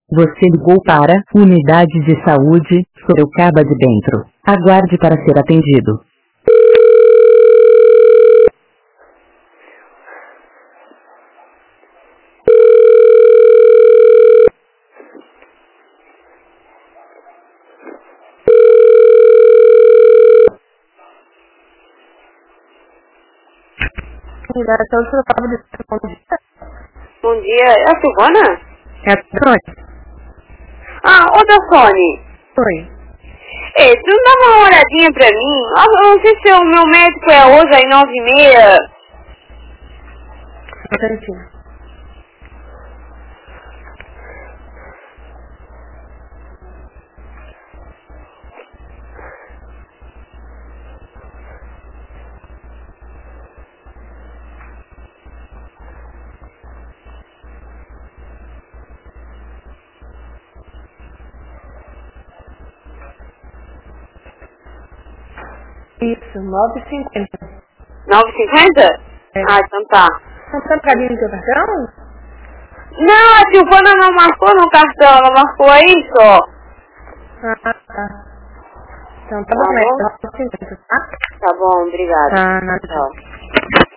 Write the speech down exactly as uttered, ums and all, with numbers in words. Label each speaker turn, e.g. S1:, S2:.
S1: Você ligou para Unidade de Saúde, Sorocaba de Dentro. Aguarde para ser atendido.
S2: Unidade de Saúde, Sorocaba de Dentro. Bom dia.
S3: Bom dia, é a Silvana?
S2: É a Sônia.
S3: Ah, ô da Sony.
S2: Oi.
S3: Ei, tu não dá uma olhadinha pra mim? Eu não sei se o meu médico é hoje às nove e meia.
S2: Entendi. Isso, nove e cinquenta.
S3: nove e cinquenta?
S2: É.
S3: Ah, então tá.
S2: Não tem cadinho no teu cartão?
S3: Não, a Silvana não marcou no cartão, ela marcou aí só.
S2: Ah, tá. Então tá
S3: Tá
S2: bom,
S3: bom?
S2: nove e cinquenta, tá?
S3: Tá bom, obrigada.
S2: Tá, nada.
S3: Tchau.